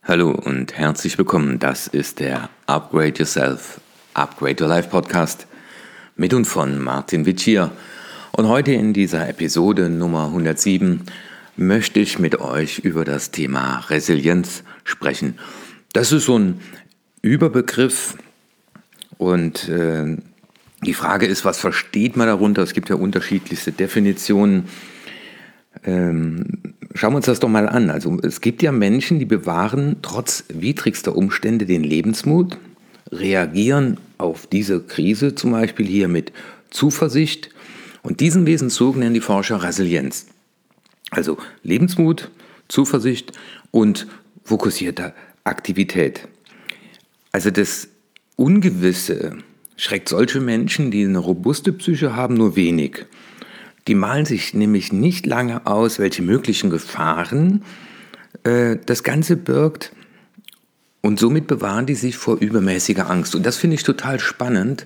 Hallo und herzlich willkommen. Das ist der Upgrade Yourself, Upgrade Your Life Podcast mit und von Martin Witsch hier. Und heute in dieser Episode Nummer 107 möchte ich mit euch über das Thema Resilienz sprechen. Das ist so ein Überbegriff und die Frage ist, was versteht man darunter? Es gibt ja unterschiedlichste Definitionen. Schauen wir uns das doch mal an. Also es gibt ja Menschen, die bewahren trotz widrigster Umstände den Lebensmut, reagieren auf diese Krise zum Beispiel hier mit Zuversicht und diesen Wesenszug nennen die Forscher Resilienz. Also Lebensmut, Zuversicht und fokussierte Aktivität. Also das Ungewisse schreckt solche Menschen, die eine robuste Psyche haben, nur wenig. Die malen sich nämlich nicht lange aus, welche möglichen Gefahren das Ganze birgt und somit bewahren die sich vor übermäßiger Angst. Und das finde ich total spannend.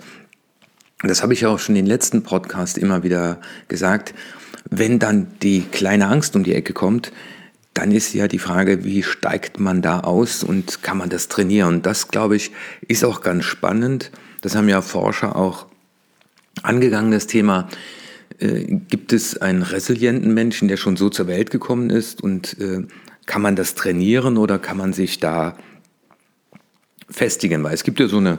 Das habe ich auch schon in den letzten Podcast immer wieder gesagt. Wenn dann die kleine Angst um die Ecke kommt, dann ist ja die Frage, wie steigt man da aus und kann man das trainieren? Das, glaube ich, ist auch ganz spannend. Das haben ja Forscher auch angegangen, das Thema. Gibt es einen resilienten Menschen, der schon so zur Welt gekommen ist und kann man das trainieren oder kann man sich da festigen? Weil es gibt ja so eine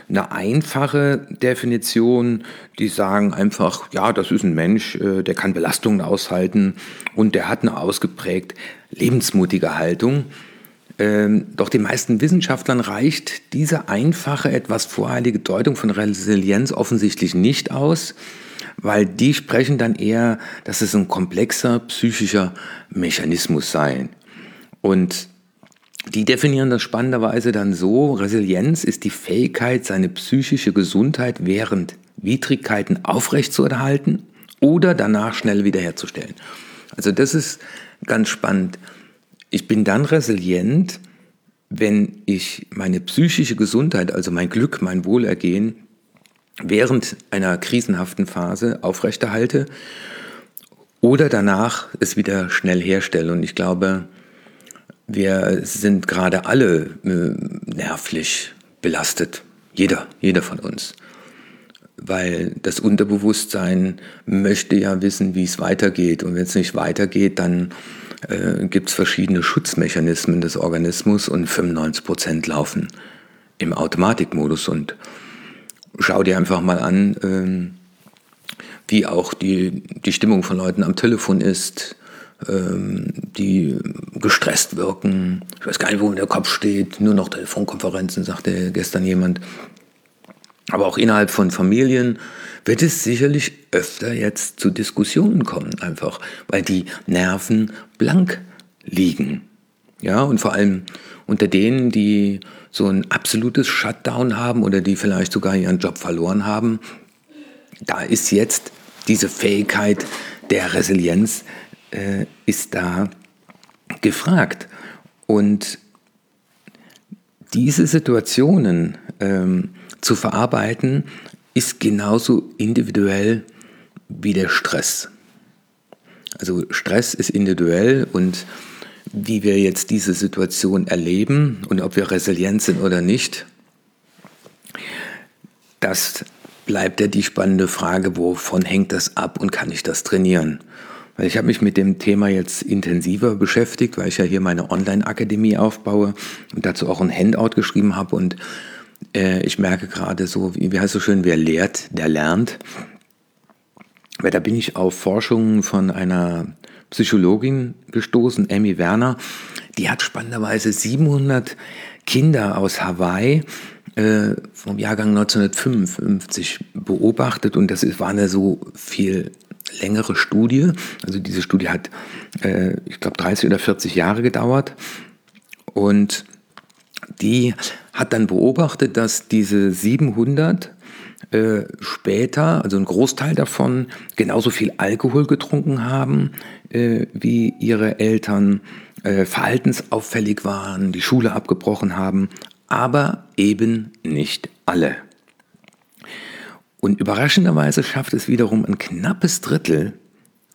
einfache Definition, die sagen einfach, ja, das ist ein Mensch, der kann Belastungen aushalten und der hat eine ausgeprägt lebensmutige Haltung. Doch den meisten Wissenschaftlern reicht diese einfache, etwas voreilige Deutung von Resilienz offensichtlich nicht aus, weil die sprechen dann eher, dass es ein komplexer psychischer Mechanismus sei. Und die definieren das spannenderweise dann so: Resilienz ist die Fähigkeit, seine psychische Gesundheit während Widrigkeiten aufrechtzuerhalten oder danach schnell wiederherzustellen. Also das ist ganz spannend. Ich bin dann resilient, wenn ich meine psychische Gesundheit, also mein Glück, mein Wohlergehen, während einer krisenhaften Phase aufrechterhalte oder danach es wieder schnell herstelle. Und ich glaube, wir sind gerade alle nervlich belastet. Jeder von uns. Weil das Unterbewusstsein möchte ja wissen, wie es weitergeht. Und wenn es nicht weitergeht, dann gibt es verschiedene Schutzmechanismen des Organismus und 95% laufen im Automatikmodus. Und schau dir einfach mal an, wie auch die Stimmung von Leuten am Telefon ist, die gestresst wirken. Ich weiß gar nicht, wo der Kopf steht, nur noch Telefonkonferenzen, sagte gestern jemand. Aber auch innerhalb von Familien wird es sicherlich öfter jetzt zu Diskussionen kommen, einfach, weil die Nerven blank liegen. Ja, und vor allem unter denen, die so ein absolutes Shutdown haben oder die vielleicht sogar ihren Job verloren haben, da ist jetzt diese Fähigkeit der Resilienz ist da gefragt. Und diese Situationen zu verarbeiten, ist genauso individuell wie der Stress. Also Stress ist individuell und wie wir jetzt diese Situation erleben und ob wir resilient sind oder nicht, das bleibt ja die spannende Frage, wovon hängt das ab und kann ich das trainieren? Weil ich habe mich mit dem Thema jetzt intensiver beschäftigt, weil ich ja hier meine Online-Akademie aufbaue und dazu auch ein Handout geschrieben habe und ich merke gerade so, wie heißt es so schön, wer lehrt, der lernt. Weil da bin ich auf Forschungen von einer Psychologin gestoßen, Amy Werner. Die hat spannenderweise 700 Kinder aus Hawaii vom Jahrgang 1955 beobachtet und das war eine so viel längere Studie. Also diese Studie hat, ich glaube, 30 oder 40 Jahre gedauert und die hat dann beobachtet, dass diese 700 später, also ein Großteil davon, genauso viel Alkohol getrunken haben wie ihre Eltern, verhaltensauffällig waren, die Schule abgebrochen haben, aber eben nicht alle. Und überraschenderweise schafft es wiederum ein knappes Drittel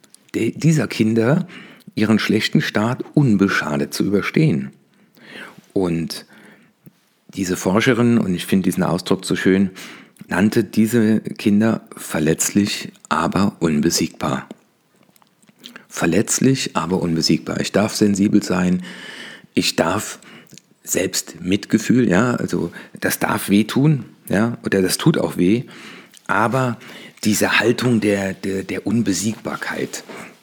dieser Kinder, ihren schlechten Start unbeschadet zu überstehen. Und diese Forscherin, und ich finde diesen Ausdruck so schön, nannte diese Kinder verletzlich, aber unbesiegbar. Verletzlich, aber unbesiegbar. Ich darf sensibel sein, ich darf selbst Mitgefühl, ja, also das darf wehtun, ja, oder das tut auch weh, aber diese Haltung der Unbesiegbarkeit,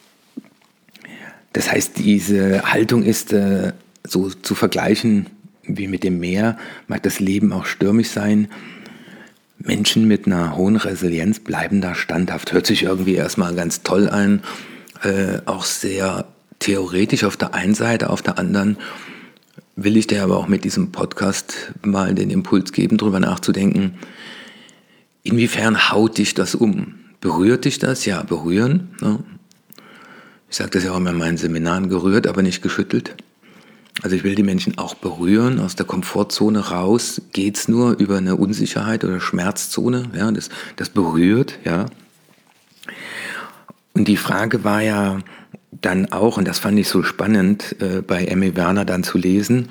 das heißt, diese Haltung ist so zu vergleichen wie mit dem Meer, mag das Leben auch stürmisch sein. Menschen mit einer hohen Resilienz bleiben da standhaft. Hört sich irgendwie erstmal ganz toll an, auch sehr theoretisch auf der einen Seite, auf der anderen will ich dir aber auch mit diesem Podcast mal den Impuls geben, darüber nachzudenken, inwiefern haut dich das um? Berührt dich das? Ja, berühren. Ne? Ich sage das ja auch immer in meinen Seminaren, gerührt, aber nicht geschüttelt. Also ich will die Menschen auch berühren, aus der Komfortzone raus geht's nur über eine Unsicherheit oder Schmerzzone, ja, das berührt, ja. Und die Frage war ja dann auch, und das fand ich so spannend, bei Emmy Werner dann zu lesen,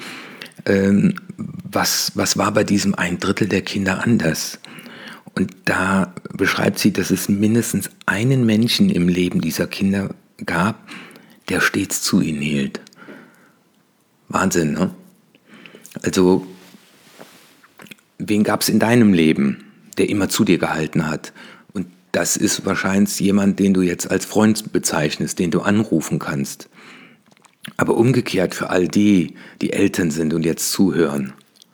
was war bei diesem 1/3 der Kinder anders? Und da beschreibt sie, dass es mindestens einen Menschen im Leben dieser Kinder gab, der stets zu ihnen hielt. Wahnsinn, ne? Also, wen gab es in deinem Leben, der immer zu dir gehalten hat? Und das ist wahrscheinlich jemand, den du jetzt als Freund bezeichnest, den du anrufen kannst. Aber umgekehrt für all die, die Eltern sind und jetzt zuhören.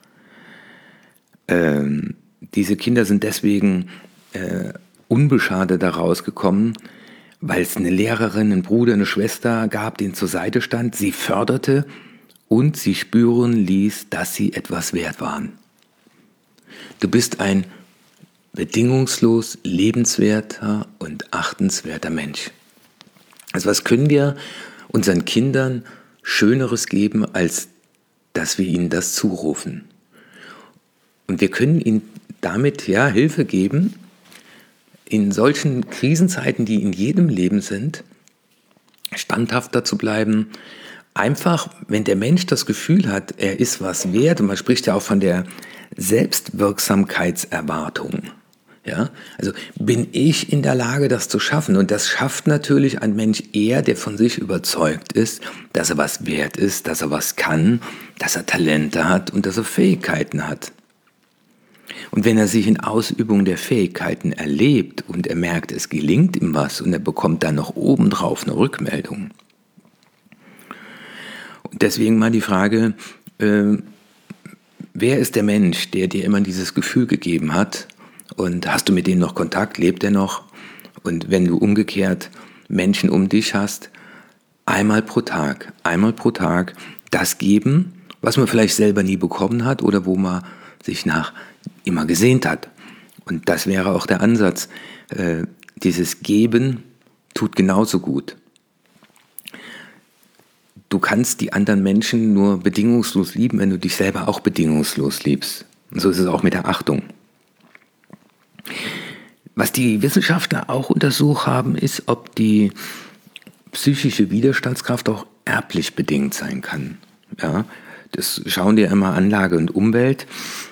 Diese Kinder sind deswegen unbeschadet da rausgekommen, weil es eine Lehrerin, einen Bruder, eine Schwester gab, denen zur Seite stand, sie förderte und sie spüren ließ, dass sie etwas wert waren. Du bist ein bedingungslos lebenswerter und achtenswerter Mensch. Also was können wir unseren Kindern Schöneres geben, als dass wir ihnen das zurufen? Und wir können ihnen damit ja Hilfe geben, in solchen Krisenzeiten, die in jedem Leben sind, standhafter zu bleiben. Einfach, wenn der Mensch das Gefühl hat, er ist was wert, und man spricht ja auch von der Selbstwirksamkeitserwartung. Ja? Also bin ich in der Lage, das zu schaffen? Und das schafft natürlich ein Mensch eher, der von sich überzeugt ist, dass er was wert ist, dass er was kann, dass er Talente hat und dass er Fähigkeiten hat. Und wenn er sich in Ausübung der Fähigkeiten erlebt und er merkt, es gelingt ihm was und er bekommt dann noch obendrauf eine Rückmeldung. Und deswegen mal die Frage, wer ist der Mensch, der dir immer dieses Gefühl gegeben hat? Und hast du mit dem noch Kontakt? Lebt er noch? Und wenn du umgekehrt Menschen um dich hast, einmal pro Tag das geben, was man vielleicht selber nie bekommen hat oder wo man sich nach immer gesehnt hat. Und das wäre auch der Ansatz. Dieses Geben tut genauso gut. Du kannst die anderen Menschen nur bedingungslos lieben, wenn du dich selber auch bedingungslos liebst. Und so ist es auch mit der Achtung. Was die Wissenschaftler auch untersucht haben, ist, ob die psychische Widerstandskraft auch erblich bedingt sein kann. Ja, das schauen dir immer Anlage und Umwelt.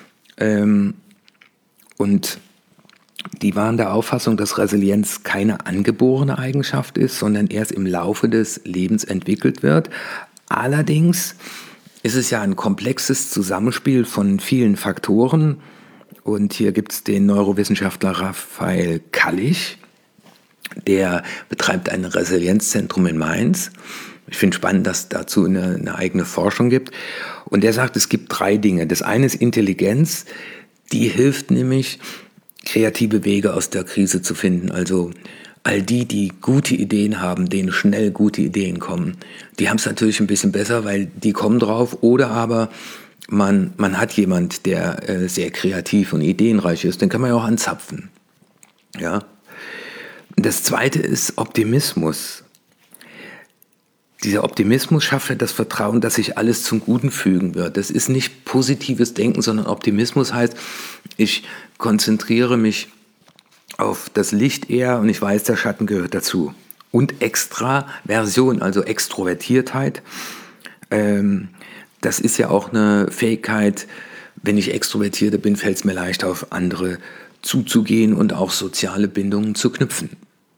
Und die waren der Auffassung, dass Resilienz keine angeborene Eigenschaft ist, sondern erst im Laufe des Lebens entwickelt wird. Allerdings ist es ja ein komplexes Zusammenspiel von vielen Faktoren. Und hier gibt es den Neurowissenschaftler Raphael Kallich, der betreibt ein Resilienzzentrum in Mainz. Ich finde spannend, dass es dazu eine eigene Forschung gibt. Und der sagt, es gibt 3 Dinge. Das eine ist Intelligenz, die hilft nämlich, kreative Wege aus der Krise zu finden. Also all die gute Ideen haben, denen schnell gute Ideen kommen, die haben es natürlich ein bisschen besser, weil die kommen drauf. Oder aber man hat jemand, der sehr kreativ und ideenreich ist, den kann man ja auch anzapfen. Ja. Das zweite ist Optimismus. Dieser Optimismus schafft ja das Vertrauen, dass sich alles zum Guten fügen wird. Das ist nicht positives Denken, sondern Optimismus heißt, ich konzentriere mich auf das Licht eher und ich weiß, der Schatten gehört dazu. Und Extraversion, also Extrovertiertheit, das ist ja auch eine Fähigkeit, wenn ich Extrovertierter bin, fällt es mir leicht auf andere zuzugehen und auch soziale Bindungen zu knüpfen.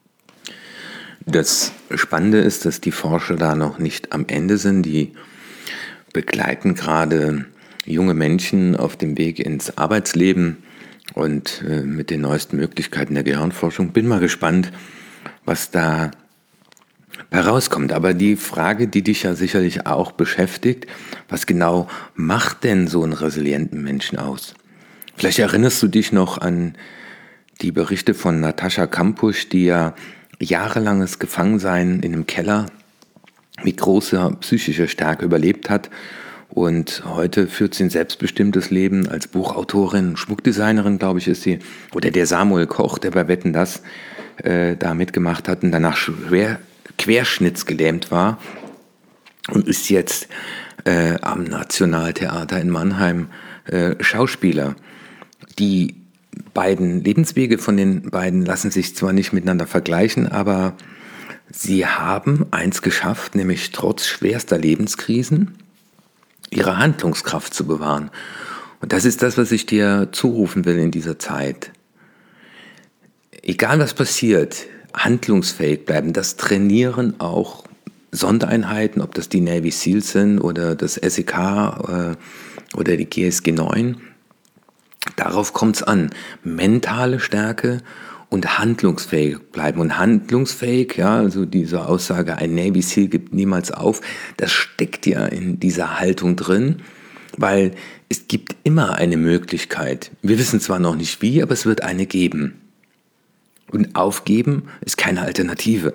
Das Spannende ist, dass die Forscher da noch nicht am Ende sind. Die begleiten gerade junge Menschen auf dem Weg ins Arbeitsleben und mit den neuesten Möglichkeiten der Gehirnforschung. Bin mal gespannt, was da herauskommt. Aber die Frage, die dich ja sicherlich auch beschäftigt, was genau macht denn so einen resilienten Menschen aus? Vielleicht erinnerst du dich noch an die Berichte von Natascha Kampusch, die ja jahrelanges Gefangensein in einem Keller mit großer psychischer Stärke überlebt hat. Und heute führt sie ein selbstbestimmtes Leben als Buchautorin, Schmuckdesignerin, glaube ich, ist sie. Oder der Samuel Koch, der bei Wetten, dass da mitgemacht hat und danach schwer querschnittsgelähmt war und ist jetzt am Nationaltheater in Mannheim Schauspieler. Die beiden Lebenswege von den beiden lassen sich zwar nicht miteinander vergleichen, aber sie haben eins geschafft, nämlich trotz schwerster Lebenskrisen ihre Handlungskraft zu bewahren. Und das ist das, was ich dir zurufen will in dieser Zeit. Egal was passiert, handlungsfähig bleiben, das trainieren auch Sondereinheiten, ob das die Navy SEALs sind oder das SEK oder die GSG 9. Darauf kommt es an. Mentale Stärke und handlungsfähig bleiben. Und handlungsfähig, ja, also diese Aussage, ein Navy SEAL gibt niemals auf, das steckt ja in dieser Haltung drin, weil es gibt immer eine Möglichkeit. Wir wissen zwar noch nicht wie, aber es wird eine geben. Und aufgeben ist keine Alternative.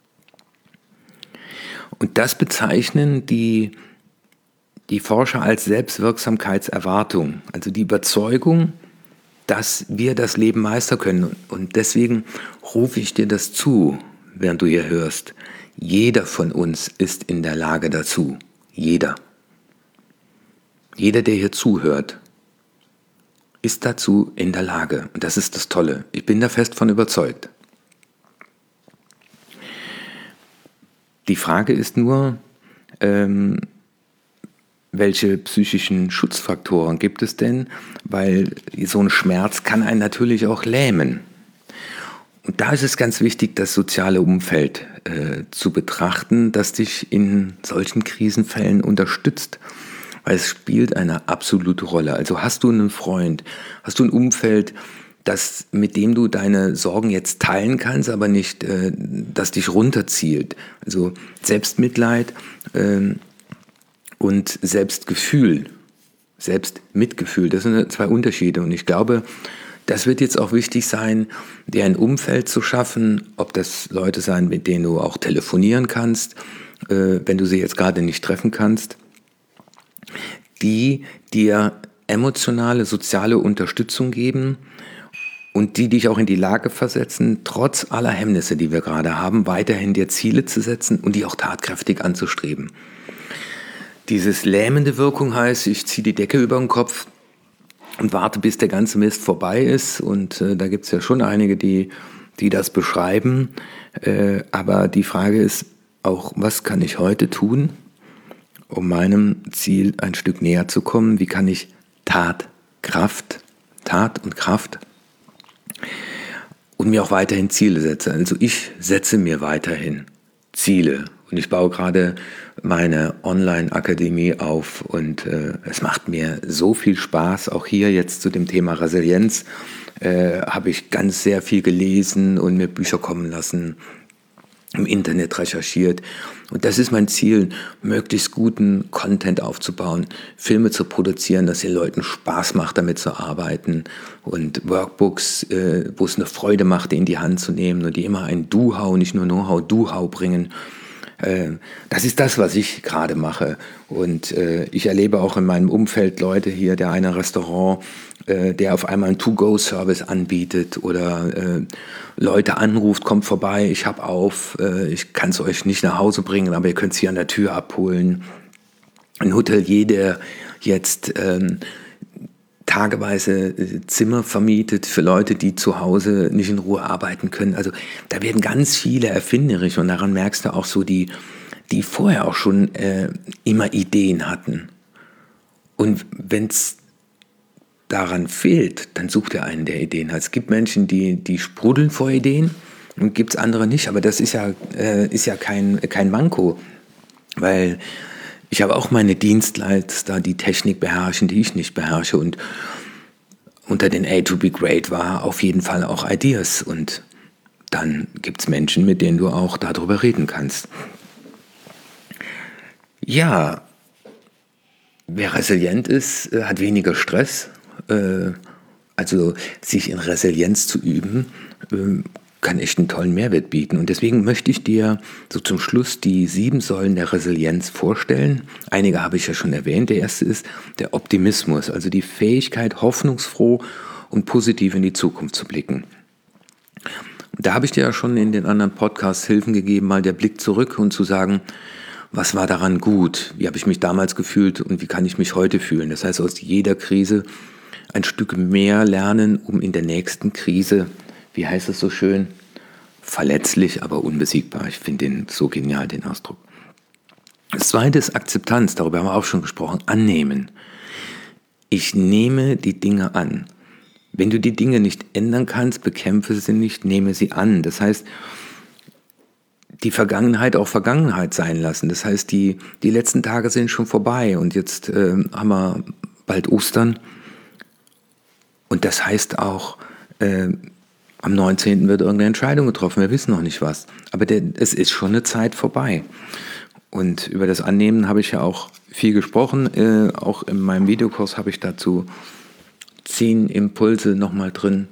Und das bezeichnen die Forscher als Selbstwirksamkeitserwartung, also die Überzeugung, dass wir das Leben meistern können. Und deswegen rufe ich dir das zu, während du hier hörst. Jeder von uns ist in der Lage dazu. Jeder. Jeder, der hier zuhört, ist dazu in der Lage. Und das ist das Tolle. Ich bin da fest von überzeugt. Die Frage ist nur, welche psychischen Schutzfaktoren gibt es denn? Weil so ein Schmerz kann einen natürlich auch lähmen. Und da ist es ganz wichtig, das soziale Umfeld zu betrachten, das dich in solchen Krisenfällen unterstützt. Weil es spielt eine absolute Rolle. Also hast du einen Freund, hast du ein Umfeld, mit dem du deine Sorgen jetzt teilen kannst, aber nicht, das dich runterzielt. Also Selbstmitleid und Selbstgefühl, Selbstmitgefühl, das sind zwei Unterschiede. Und ich glaube, das wird jetzt auch wichtig sein, dir ein Umfeld zu schaffen, ob das Leute sein, mit denen du auch telefonieren kannst, wenn du sie jetzt gerade nicht treffen kannst, die dir emotionale, soziale Unterstützung geben und die dich auch in die Lage versetzen, trotz aller Hemmnisse, die wir gerade haben, weiterhin dir Ziele zu setzen und die auch tatkräftig anzustreben. Dieses lähmende Wirkung heißt, ich ziehe die Decke über den Kopf und warte, bis der ganze Mist vorbei ist. Und da gibt es ja schon einige, die das beschreiben. Aber die Frage ist auch, was kann ich heute tun, um meinem Ziel ein Stück näher zu kommen? Wie kann ich Tat und Kraft und mir auch weiterhin Ziele setzen? Also ich setze mir weiterhin Ziele. Und ich baue gerade meine Online-Akademie auf und es macht mir so viel Spaß. Auch hier jetzt zu dem Thema Resilienz habe ich ganz sehr viel gelesen und mir Bücher kommen lassen, im Internet recherchiert. Und das ist mein Ziel, möglichst guten Content aufzubauen, Filme zu produzieren, dass den Leuten Spaß macht, damit zu arbeiten und Workbooks, wo es eine Freude macht, die in die Hand zu nehmen und die immer ein Do-How, nicht nur Know-How, Do-How bringen. Das ist das, was ich gerade mache. Und ich erlebe auch in meinem Umfeld Leute hier, der eine Restaurant, der auf einmal einen To-Go-Service anbietet oder Leute anruft, kommt vorbei, ich habe auf, ich kann es euch nicht nach Hause bringen, aber ihr könnt es hier an der Tür abholen. Ein Hotelier, der jetzt tageweise Zimmer vermietet für Leute, die zu Hause nicht in Ruhe arbeiten können. Also da werden ganz viele erfinderisch und daran merkst du auch so, die vorher auch schon immer Ideen hatten. Und wenn es daran fehlt, dann sucht er einen, der Ideen hat. Es gibt Menschen, die sprudeln vor Ideen und gibt es andere nicht. Aber das ist ja kein Manko, weil ich habe auch meine Dienstleister, die Technik beherrschen, die ich nicht beherrsche. Und unter den A to be great war auf jeden Fall auch Ideas. Und dann gibt es Menschen, mit denen du auch darüber reden kannst. Ja, wer resilient ist, hat weniger Stress. Also sich in Resilienz zu üben, kann echt einen tollen Mehrwert bieten. Und deswegen möchte ich dir so zum Schluss die 7 Säulen der Resilienz vorstellen. Einige habe ich ja schon erwähnt. Der erste ist der Optimismus, also die Fähigkeit, hoffnungsfroh und positiv in die Zukunft zu blicken. Da habe ich dir ja schon in den anderen Podcasts Hilfen gegeben, mal der Blick zurück und zu sagen, was war daran gut? Wie habe ich mich damals gefühlt und wie kann ich mich heute fühlen? Das heißt, aus jeder Krise ein Stück mehr lernen, um in der nächsten Krise, wie heißt es so schön, verletzlich, aber unbesiegbar. Ich finde den so genial, den Ausdruck. Das zweite ist Akzeptanz, darüber haben wir auch schon gesprochen, annehmen. Ich nehme die Dinge an. Wenn du die Dinge nicht ändern kannst, bekämpfe sie nicht, nehme sie an. Das heißt, die Vergangenheit auch Vergangenheit sein lassen. Das heißt, die letzten Tage sind schon vorbei und jetzt haben wir bald Ostern. Und das heißt auch, am 19. wird irgendeine Entscheidung getroffen. Wir wissen noch nicht was. Aber es ist schon eine Zeit vorbei. Und über das Annehmen habe ich ja auch viel gesprochen. Auch in meinem Videokurs habe ich dazu 10 Impulse nochmal drin.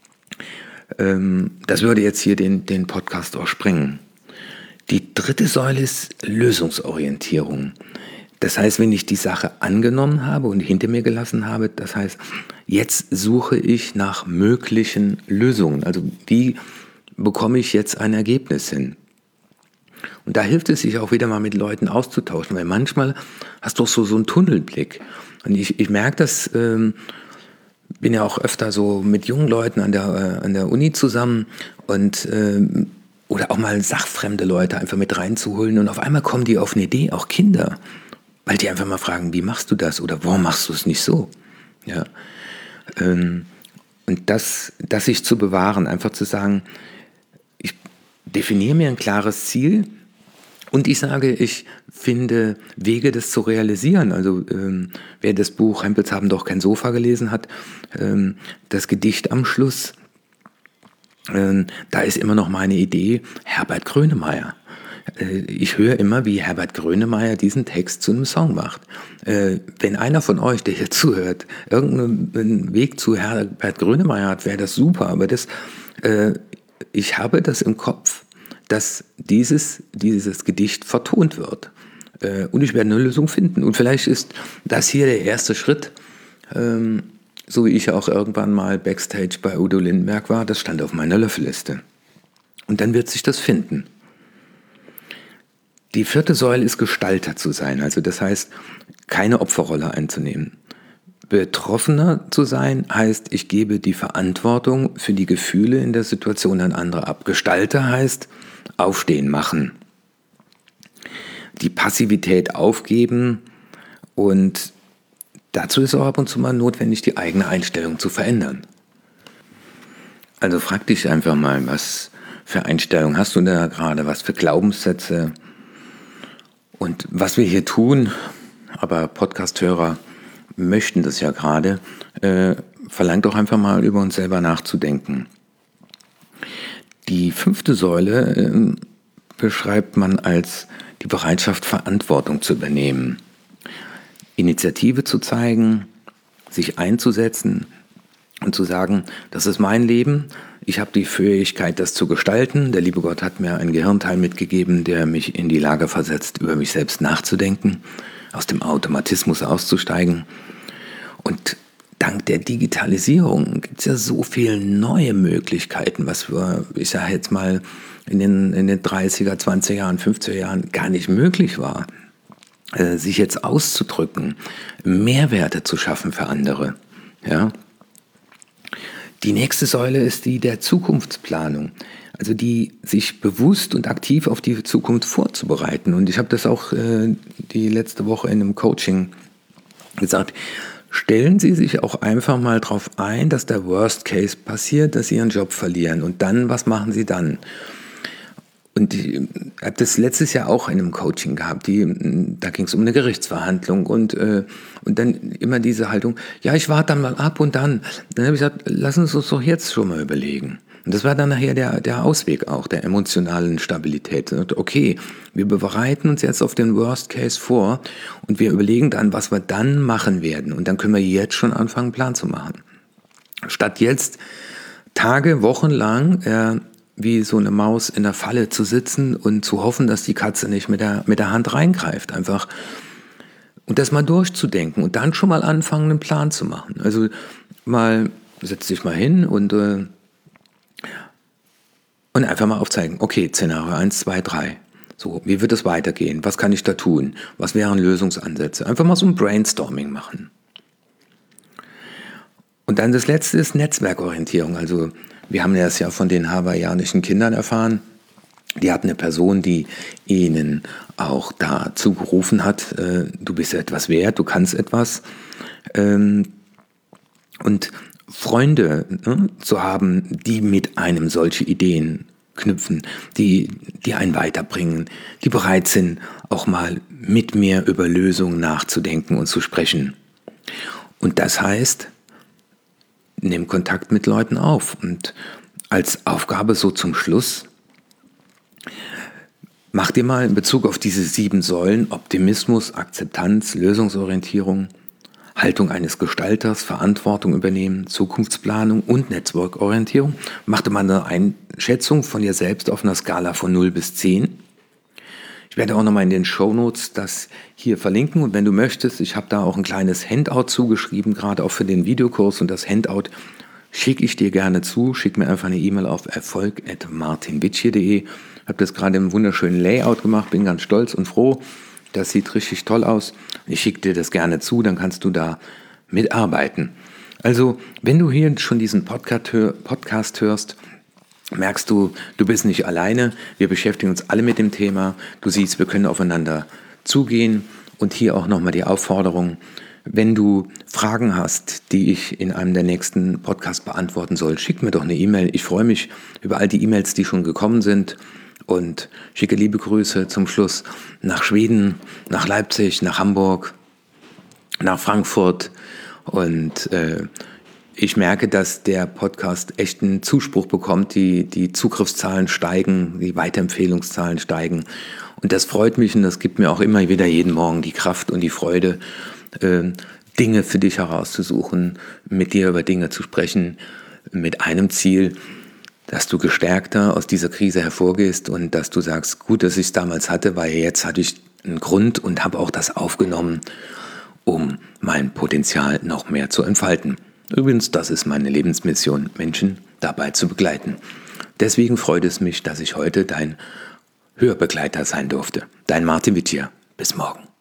Das würde jetzt hier den Podcast auch sprengen. Die dritte Säule ist Lösungsorientierung. Das heißt, wenn ich die Sache angenommen habe und hinter mir gelassen habe, das heißt, jetzt suche ich nach möglichen Lösungen. Also wie bekomme ich jetzt ein Ergebnis hin? Und da hilft es sich auch wieder mal mit Leuten auszutauschen, weil manchmal hast du auch so einen Tunnelblick. Und ich merke das, bin ja auch öfter so mit jungen Leuten an der Uni zusammen und oder auch mal sachfremde Leute einfach mit reinzuholen und auf einmal kommen die auf eine Idee, auch Kinder, weil die einfach mal fragen, wie machst du das oder warum machst du es nicht so? Ja. Und das sich zu bewahren, einfach zu sagen, ich definiere mir ein klares Ziel und ich sage, ich finde Wege, das zu realisieren. Also wer das Buch Hempels haben doch kein Sofa gelesen hat, das Gedicht am Schluss, da ist immer noch meine Idee, Herbert Grönemeyer. Ich höre immer, wie Herbert Grönemeyer diesen Text zu einem Song macht. Wenn einer von euch, der hier zuhört, irgendeinen Weg zu Herbert Grönemeyer hat, wäre das super. Aber ich habe das im Kopf, dass dieses Gedicht vertont wird. Und ich werde eine Lösung finden. Und vielleicht ist das hier der erste Schritt, so wie ich auch irgendwann mal Backstage bei Udo Lindenberg war, das stand auf meiner Löffelliste. Und dann wird sich das finden. Die 4. Säule ist Gestalter zu sein, also das heißt, keine Opferrolle einzunehmen. Betroffener zu sein heißt, ich gebe die Verantwortung für die Gefühle in der Situation an andere ab. Gestalter heißt, aufstehen, machen. Die Passivität aufgeben und dazu ist auch ab und zu mal notwendig, die eigene Einstellung zu verändern. Also frag dich einfach mal, was für Einstellung hast du da gerade, was für Glaubenssätze und was wir hier tun, aber Podcast-Hörer möchten das ja gerade, verlangt auch einfach mal über uns selber nachzudenken. Die 5. Säule beschreibt man als die Bereitschaft, Verantwortung zu übernehmen. Initiative zu zeigen, sich einzusetzen und zu sagen, das ist mein Leben, ich habe die Fähigkeit, das zu gestalten. Der liebe Gott hat mir einen Gehirnteil mitgegeben, der mich in die Lage versetzt, über mich selbst nachzudenken, aus dem Automatismus auszusteigen. Und dank der Digitalisierung gibt es ja so viele neue Möglichkeiten, was ich sage jetzt mal, in den 30er, 20er Jahren, 50er Jahren gar nicht möglich war. Sich jetzt auszudrücken, Mehrwerte zu schaffen für andere. Ja? Die nächste Säule ist die der Zukunftsplanung, also die sich bewusst und aktiv auf die Zukunft vorzubereiten. Und ich habe das auch die letzte Woche in einem Coaching gesagt, stellen Sie sich auch einfach mal darauf ein, dass der Worst Case passiert, dass Sie Ihren Job verlieren. Und dann, was machen Sie dann? Und ich habe das letztes Jahr auch in einem Coaching gehabt. Da ging es um eine Gerichtsverhandlung und dann immer diese Haltung, ja, ich warte dann mal ab und dann. Dann habe ich gesagt, lass uns das doch jetzt schon mal überlegen. Und das war dann nachher der Ausweg auch der emotionalen Stabilität. Okay, wir bereiten uns jetzt auf den Worst Case vor und wir überlegen dann, was wir dann machen werden. Und dann können wir jetzt schon anfangen, einen Plan zu machen. Statt jetzt Tage, Wochen lang wie so eine Maus in der Falle zu sitzen und zu hoffen, dass die Katze nicht mit der Hand reingreift. Einfach. Und das mal durchzudenken und dann schon mal anfangen, einen Plan zu machen. Also setz dich mal hin und einfach mal aufzeigen. Okay, Szenario 1, 2, 3. So, wie wird es weitergehen? Was kann ich da tun? Was wären Lösungsansätze? Einfach mal so ein Brainstorming machen. Und dann das letzte ist Netzwerkorientierung. Also wir haben das ja von den hawaiianischen Kindern erfahren. Die hatten eine Person, die ihnen auch dazu gerufen hat, du bist etwas wert, du kannst etwas. Und Freunde zu haben, die mit einem solche Ideen knüpfen, die einen weiterbringen, die bereit sind, auch mal mit mir über Lösungen nachzudenken und zu sprechen. Und das heißt, nimm Kontakt mit Leuten auf. Und als Aufgabe so zum Schluss, mach dir mal in Bezug auf diese 7 Säulen, Optimismus, Akzeptanz, Lösungsorientierung, Haltung eines Gestalters, Verantwortung übernehmen, Zukunftsplanung und Netzwerkorientierung, mach dir mal eine Einschätzung von dir selbst auf einer Skala von 0 bis 10. Ich werde auch nochmal in den Shownotes das hier verlinken und wenn du möchtest, ich habe da auch ein kleines Handout zugeschrieben, gerade auch für den Videokurs und das Handout schicke ich dir gerne zu. Schick mir einfach eine E-Mail auf erfolg@martinwitschier.de. Ich habe das gerade im wunderschönen Layout gemacht, bin ganz stolz und froh. Das sieht richtig toll aus. Ich schicke dir das gerne zu, dann kannst du da mitarbeiten. Also, wenn du hier schon diesen Podcast hörst, merkst du, du bist nicht alleine. Wir beschäftigen uns alle mit dem Thema. Du siehst, wir können aufeinander zugehen. Und hier auch nochmal die Aufforderung, wenn du Fragen hast, die ich in einem der nächsten Podcasts beantworten soll, schick mir doch eine E-Mail. Ich freue mich über all die E-Mails, die schon gekommen sind. Und schicke liebe Grüße zum Schluss nach Schweden, nach Leipzig, nach Hamburg, nach Frankfurt. Und ich merke, dass der Podcast echt einen Zuspruch bekommt. Die Zugriffszahlen steigen, die Weiterempfehlungszahlen steigen. Und das freut mich und das gibt mir auch immer wieder jeden Morgen die Kraft und die Freude, Dinge für dich herauszusuchen, mit dir über Dinge zu sprechen, mit einem Ziel, dass du gestärkter aus dieser Krise hervorgehst und dass du sagst, gut, dass ich es damals hatte, weil jetzt hatte ich einen Grund und habe auch das aufgenommen, um mein Potenzial noch mehr zu entfalten. Übrigens, das ist meine Lebensmission, Menschen dabei zu begleiten. Deswegen freut es mich, dass ich heute dein Hörbegleiter sein durfte. Dein Martin Witschier. Bis morgen.